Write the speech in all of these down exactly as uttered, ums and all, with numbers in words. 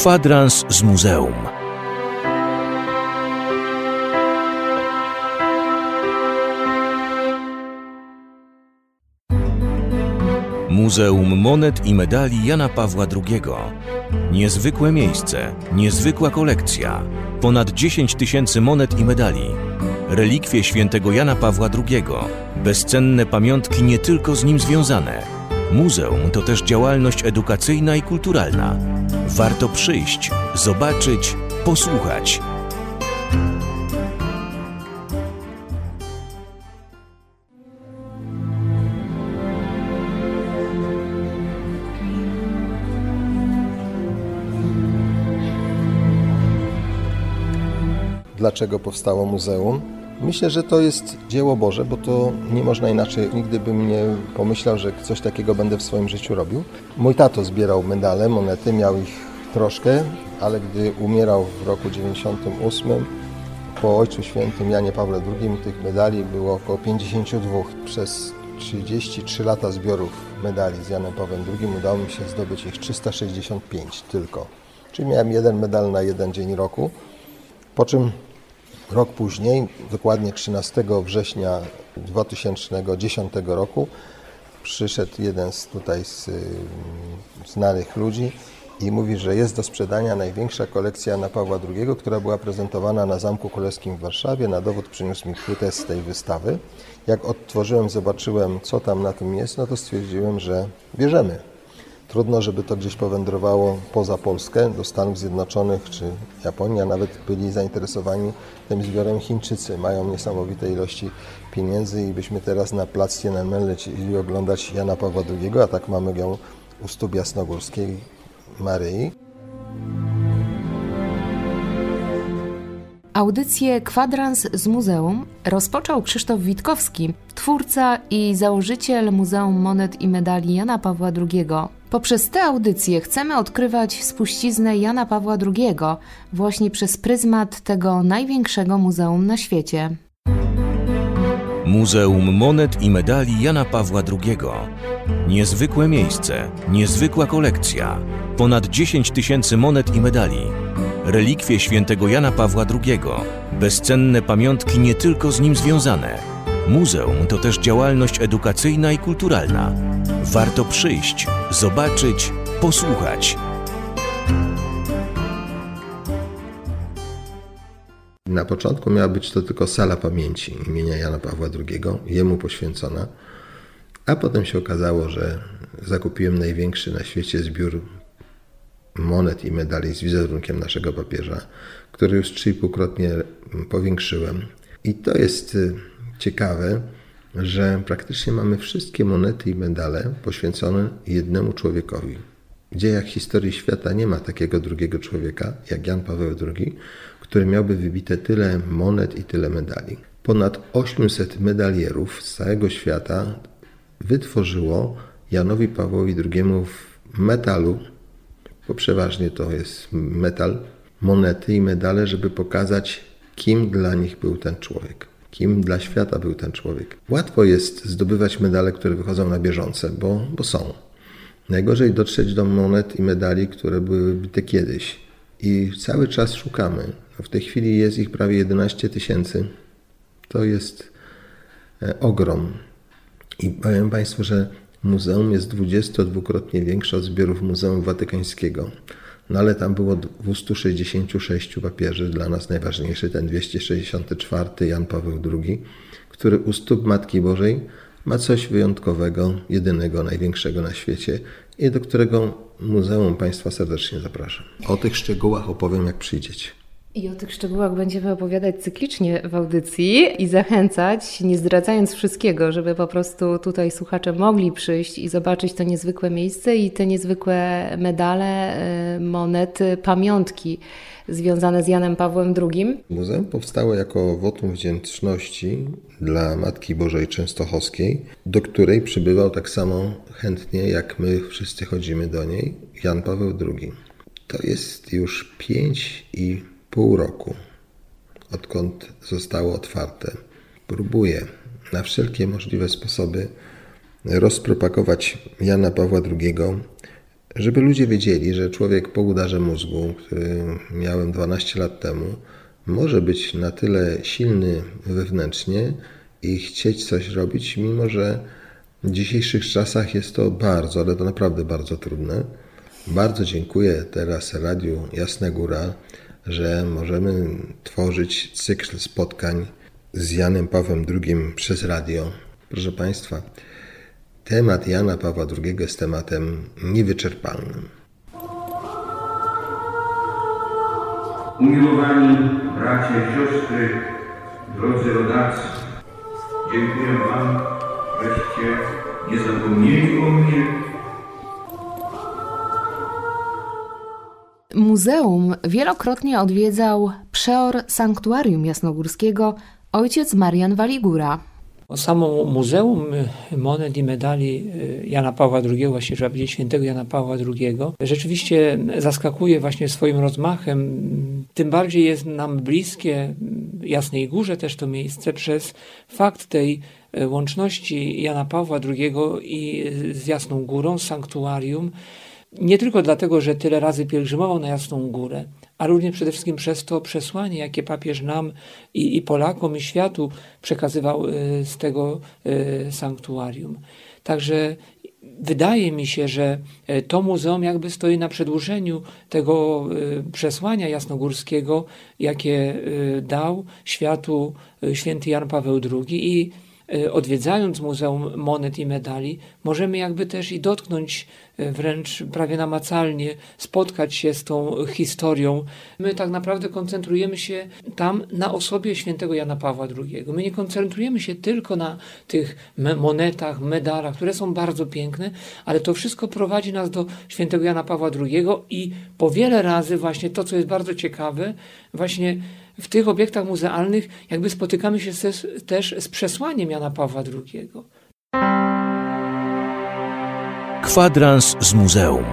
Kwadrans z muzeum. Muzeum Monet i Medali Jana Pawła drugiego. Niezwykłe miejsce, niezwykła kolekcja. Ponad dziesięć tysięcy monet i medali. Relikwie świętego Jana Pawła drugiego. Bezcenne pamiątki nie tylko z nim związane. Muzeum to też działalność edukacyjna i kulturalna. Warto przyjść, zobaczyć, posłuchać. Dlaczego powstało muzeum? Myślę, że to jest dzieło Boże, bo to nie można inaczej. Nigdy bym nie pomyślał, że coś takiego będę w swoim życiu robił. Mój tato zbierał medale, monety, miał ich troszkę, ale gdy umierał w roku dziewięćdziesiątym ósmym, po Ojcu Świętym Janie Pawle drugim tych medali było około pięćdziesiąt dwa. Przez trzydzieści trzy lata zbiorów medali z Janem Pawłem drugim udało mi się zdobyć ich trzysta sześćdziesiąt pięć tylko. Czyli miałem jeden medal na jeden dzień roku, po czym rok później, dokładnie trzynastego września dwa tysiące dziesiątego roku, przyszedł jeden z tutaj z y, znanych ludzi i mówi, że jest do sprzedania największa kolekcja Jana Pawła drugiego, która była prezentowana na Zamku Królewskim w Warszawie. Na dowód przyniósł mi płytę z tej wystawy. Jak odtworzyłem, zobaczyłem, co tam na tym jest, no to stwierdziłem, że bierzemy. Trudno, żeby to gdzieś powędrowało poza Polskę, do Stanów Zjednoczonych czy Japonii, a nawet byli zainteresowani tym zbiorem Chińczycy. Mają niesamowite ilości pieniędzy i byśmy teraz na plac Tiananmen lecieli oglądać Jana Pawła drugiego, a tak mamy ją u stóp Jasnogórskiej Maryi. Audycję Kwadrans z muzeum rozpoczął Krzysztof Witkowski, twórca i założyciel Muzeum Monet i Medali Jana Pawła drugiego. Poprzez tę audycję chcemy odkrywać spuściznę Jana Pawła drugiego właśnie przez pryzmat tego największego muzeum na świecie. Muzeum Monet i Medali Jana Pawła drugiego. Niezwykłe miejsce, niezwykła kolekcja. Ponad dziesięć tysięcy monet i medali. Relikwie świętego Jana Pawła drugiego. Bezcenne pamiątki nie tylko z nim związane. Muzeum to też działalność edukacyjna i kulturalna. Warto przyjść, zobaczyć, posłuchać. Na początku miała być to tylko sala pamięci imienia Jana Pawła drugiego, jemu poświęcona, a potem się okazało, że zakupiłem największy na świecie zbiór monet i medali z wizerunkiem naszego papieża, który już trzyipółkrotnie powiększyłem. I to jest ciekawe, że praktycznie mamy wszystkie monety i medale poświęcone jednemu człowiekowi. W dziejach historii świata nie ma takiego drugiego człowieka jak Jan Paweł drugi, który miałby wybite tyle monet i tyle medali. Ponad osiemset medalierów z całego świata wytworzyło Janowi Pawłowi drugiemu w metalu, bo przeważnie to jest metal, monety i medale, żeby pokazać, kim dla nich był ten człowiek, kim dla świata był ten człowiek. Łatwo jest zdobywać medale, które wychodzą na bieżące, bo, bo są. Najgorzej dotrzeć do monet i medali, które były bite kiedyś. I cały czas szukamy. W tej chwili jest ich prawie jedenaście tysięcy. To jest ogrom. I powiem Państwu, że muzeum jest dwudziestodwukrotnie większe od zbiorów Muzeum Watykańskiego. No ale tam było dwieście sześćdziesiąt sześć papieży, dla nas najważniejszy, ten dwieście sześćdziesiąty czwarty Jan Paweł drugi, który u stóp Matki Bożej ma coś wyjątkowego, jedynego, największego na świecie i do którego muzeum Państwa serdecznie zapraszam. O tych szczegółach opowiem, jak przyjdziecie. I o tych szczegółach będziemy opowiadać cyklicznie w audycji i zachęcać, nie zdradzając wszystkiego, żeby po prostu tutaj słuchacze mogli przyjść i zobaczyć to niezwykłe miejsce i te niezwykłe medale, monety, pamiątki związane z Janem Pawłem drugim. Muzeum powstało jako wotum wdzięczności dla Matki Bożej Częstochowskiej, do której przybywał tak samo chętnie, jak my wszyscy chodzimy do niej, Jan Paweł drugi. To jest już pięć i pół roku, odkąd zostało otwarte. Próbuję na wszelkie możliwe sposoby rozpropagować Jana Pawła drugiego Żeby ludzie wiedzieli, że człowiek po udarze mózgu, który miałem dwanaście lat temu, może być na tyle silny wewnętrznie i chcieć coś robić, mimo że w dzisiejszych czasach jest to bardzo, ale to naprawdę bardzo trudne. Bardzo dziękuję teraz Radiu Jasna Góra, że możemy tworzyć cykl spotkań z Janem Pawłem drugim przez radio. Proszę Państwa, temat Jana Pawła drugiego jest tematem niewyczerpalnym. Umiłowani bracia i siostry, drodzy rodacy, dziękuję Wam, żeście nie zapomnieli o mnie. Muzeum wielokrotnie odwiedzał przeor sanktuarium jasnogórskiego ojciec Marian Waligura. Samo Muzeum Monet i Medali Jana Pawła drugiego, właściwie trzeba powiedzieć świętego Jana Pawła drugiego, rzeczywiście zaskakuje właśnie swoim rozmachem. Tym bardziej jest nam bliskie, Jasnej Górze też to miejsce, przez fakt tej łączności Jana Pawła drugiego i z Jasną Górą, z sanktuarium. Nie tylko dlatego, że tyle razy pielgrzymował na Jasną Górę, a również przede wszystkim przez to przesłanie, jakie papież nam i, i Polakom, i światu przekazywał z tego sanktuarium. Także wydaje mi się, że to muzeum jakby stoi na przedłużeniu tego przesłania jasnogórskiego, jakie dał światu święty Jan Paweł drugi, i odwiedzając Muzeum Monet i Medali, możemy jakby też i dotknąć, wręcz prawie namacalnie, spotkać się z tą historią. My tak naprawdę koncentrujemy się tam na osobie świętego Jana Pawła drugiego. My nie koncentrujemy się tylko na tych monetach, medalach, które są bardzo piękne, ale to wszystko prowadzi nas do świętego Jana Pawła drugiego i po wiele razy właśnie to, co jest bardzo ciekawe, właśnie w tych obiektach muzealnych jakby spotykamy się też z przesłaniem Jana Pawła drugiego. Kwadrans z muzeum.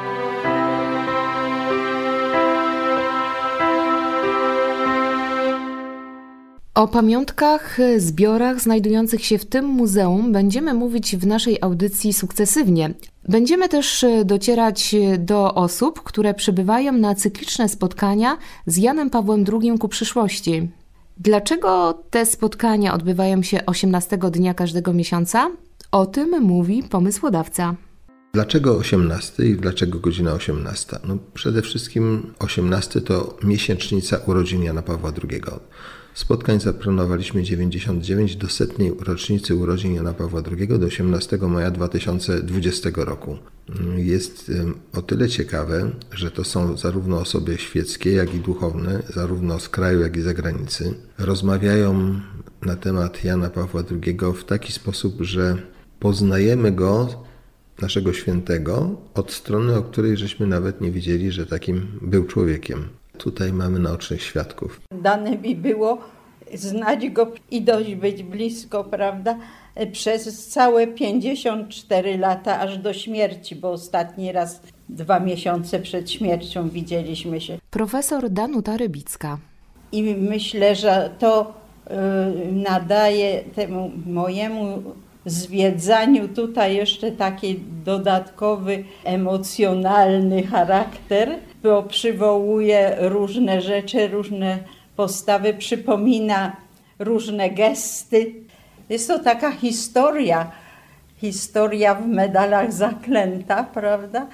O pamiątkach, zbiorach znajdujących się w tym muzeum będziemy mówić w naszej audycji sukcesywnie. Będziemy też docierać do osób, które przybywają na cykliczne spotkania z Janem Pawłem drugim ku przyszłości. Dlaczego te spotkania odbywają się osiemnastego dnia każdego miesiąca? O tym mówi pomysłodawca. Dlaczego osiemnasty i dlaczego godzina osiemnasta? No przede wszystkim osiemnasty to miesięcznica urodzin Jana Pawła drugiego. Spotkań zaplanowaliśmy dziewięćdziesiąt dziewięć do setnej rocznicy urodzin Jana Pawła drugiego do osiemnastego maja dwa tysiące dwudziestego roku. Jest o tyle ciekawe, że to są zarówno osoby świeckie, jak i duchowne, zarówno z kraju, jak i z zagranicy. Rozmawiają na temat Jana Pawła drugiego w taki sposób, że poznajemy go, naszego świętego, od strony, o której żeśmy nawet nie wiedzieli, że takim był człowiekiem. Tutaj mamy naocznych świadków. Dane mi było znać go i dość być blisko, prawda, przez całe pięćdziesiąt cztery lata, aż do śmierci, bo ostatni raz dwa miesiące przed śmiercią widzieliśmy się. Profesor Danuta Rybicka. I myślę, że to y, nadaje temu mojemu zwiedzaniu tutaj jeszcze taki dodatkowy, emocjonalny charakter, bo przywołuje różne rzeczy, różne postawy, przypomina różne gesty. Jest to taka historia, historia w medalach zaklęta, prawda?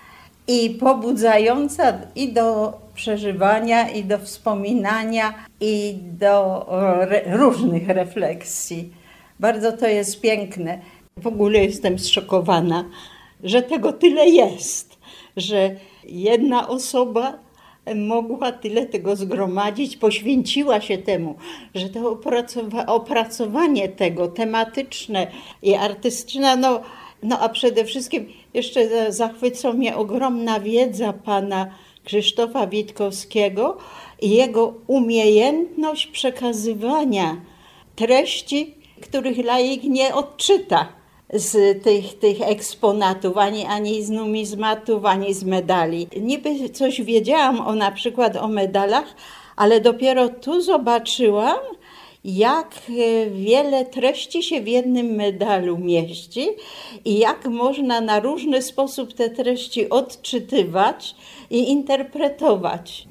I pobudzająca i do przeżywania, i do wspominania, i do re- różnych refleksji. Bardzo to jest piękne. W ogóle jestem zszokowana, że tego tyle jest, że jedna osoba mogła tyle tego zgromadzić, poświęciła się temu, że to opracowa- opracowanie tego tematyczne i artystyczne, no, no a przede wszystkim jeszcze zachwyca mnie ogromna wiedza pana Krzysztofa Witkowskiego i jego umiejętność przekazywania treści, których laik nie odczyta z tych, tych eksponatów, ani, ani z numizmatów, ani z medali. Niby coś wiedziałam o na przykład o medalach, ale dopiero tu zobaczyłam, jak wiele treści się w jednym medalu mieści i jak można na różny sposób te treści odczytywać i interpretować.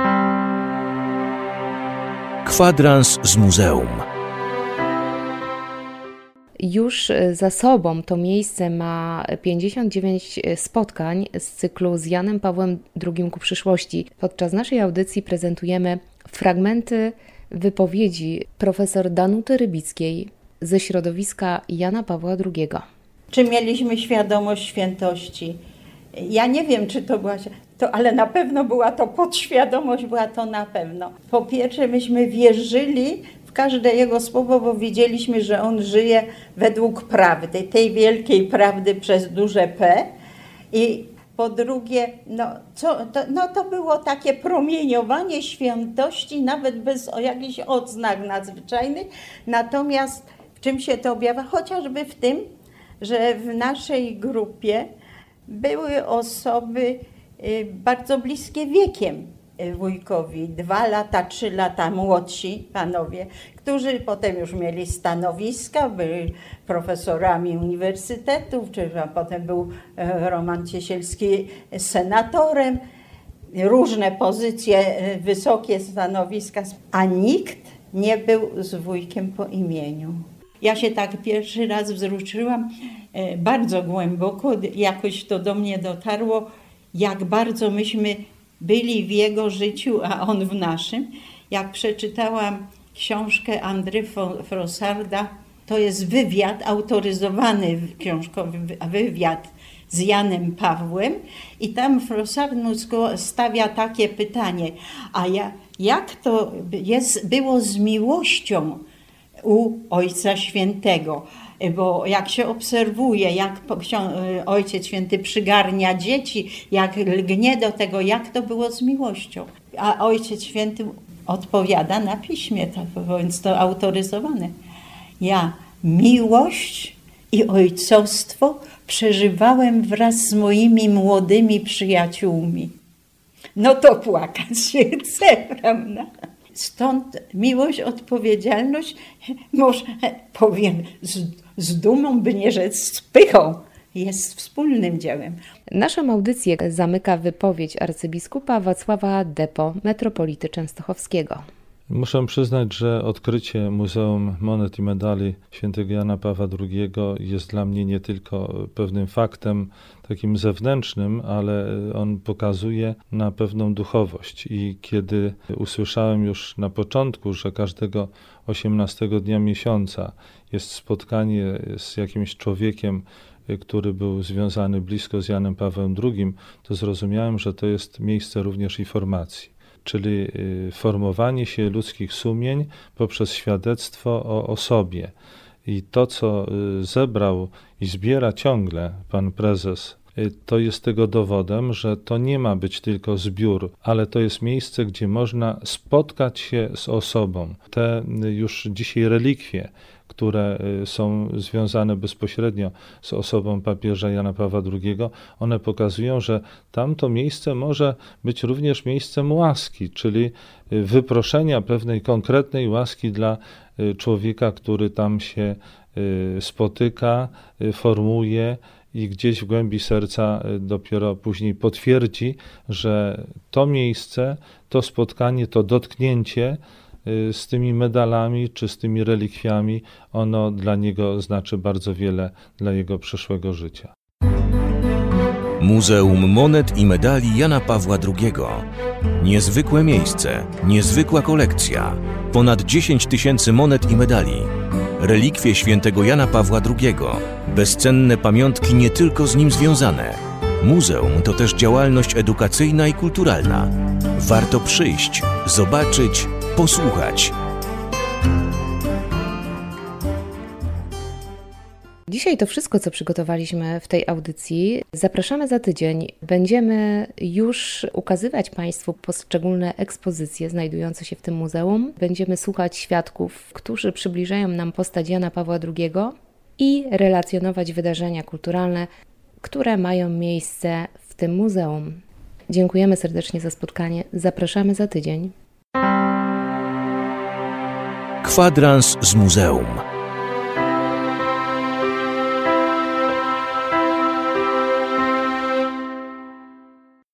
Kwadrans z muzeum. Już za sobą to miejsce ma pięćdziesiąt dziewięć spotkań z cyklu z Janem Pawłem drugim ku przyszłości. Podczas naszej audycji prezentujemy fragmenty wypowiedzi profesor Danuty Rybickiej ze środowiska Jana Pawła drugiego. Czy mieliśmy świadomość świętości? Ja nie wiem, czy to była, to, ale na pewno była to podświadomość, była to na pewno. Po pierwsze, myśmy wierzyli w każde jego słowo, bo widzieliśmy, że on żyje według prawdy, tej wielkiej prawdy przez duże P. I po drugie, no, co, to, no to było takie promieniowanie świętości, nawet bez jakichś odznak nadzwyczajnych. Natomiast w czym się to objawia? Chociażby w tym, że w naszej grupie były osoby bardzo bliskie wiekiem wujkowi, dwa lata, trzy lata młodsi panowie, którzy potem już mieli stanowiska, byli profesorami uniwersytetów, czy potem był Roman Ciesielski senatorem, różne pozycje, wysokie stanowiska, a nikt nie był z wujkiem po imieniu. Ja się tak pierwszy raz wzruszyłam bardzo głęboko, jakoś to do mnie dotarło, jak bardzo myśmy byli w jego życiu, a on w naszym. Jak przeczytałam książkę André Frossarda, to jest wywiad, autoryzowany książkowy wywiad z Janem Pawłem i tam Frossard stawia takie pytanie, a ja, jak to jest, było z miłością u Ojca Świętego? Bo jak się obserwuje, jak Ojciec Święty przygarnia dzieci, jak lgnie do tego, jak to było z miłością. A Ojciec Święty odpowiada na piśmie, więc to autoryzowane. Ja miłość i ojcostwo przeżywałem wraz z moimi młodymi przyjaciółmi. No to płakać się chce, prawda? Stąd miłość, odpowiedzialność, może powiem z, z dumą, by nie rzec z pychą, jest wspólnym dziełem. Naszą audycję zamyka wypowiedź arcybiskupa Wacława Depo, metropolity częstochowskiego. Muszę przyznać, że odkrycie Muzeum Monet i Medali świętego Jana Pawła drugiego jest dla mnie nie tylko pewnym faktem takim zewnętrznym, ale on pokazuje na pewną duchowość. I kiedy usłyszałem już na początku, że każdego osiemnastego dnia miesiąca jest spotkanie z jakimś człowiekiem, który był związany blisko z Janem Pawłem drugim, to zrozumiałem, że to jest miejsce również i formacji. Czyli formowanie się ludzkich sumień poprzez świadectwo o osobie. I to, co zebrał i zbiera ciągle pan prezes, to jest tego dowodem, że to nie ma być tylko zbiór, ale to jest miejsce, gdzie można spotkać się z osobą. Te już dzisiaj relikwie, które są związane bezpośrednio z osobą papieża Jana Pawła drugiego, one pokazują, że tamto miejsce może być również miejscem łaski, czyli wyproszenia pewnej konkretnej łaski dla człowieka, który tam się spotyka, formuje i gdzieś w głębi serca dopiero później potwierdzi, że to miejsce, to spotkanie, to dotknięcie z tymi medalami czy z tymi relikwiami, ono dla niego znaczy bardzo wiele dla jego przyszłego życia. Muzeum Monet i Medali Jana Pawła drugiego. Niezwykłe miejsce, niezwykła kolekcja. Ponad dziesięć tysięcy monet i medali. Relikwie świętego Jana Pawła drugiego. Bezcenne pamiątki nie tylko z nim związane. Muzeum to też działalność edukacyjna i kulturalna. Warto przyjść, zobaczyć, posłuchać. Dzisiaj to wszystko, co przygotowaliśmy w tej audycji. Zapraszamy za tydzień. Będziemy już ukazywać Państwu poszczególne ekspozycje znajdujące się w tym muzeum. Będziemy słuchać świadków, którzy przybliżają nam postać Jana Pawła drugiego i relacjonować wydarzenia kulturalne, które mają miejsce w tym muzeum. Dziękujemy serdecznie za spotkanie. Zapraszamy za tydzień. Kwadrans z muzeum.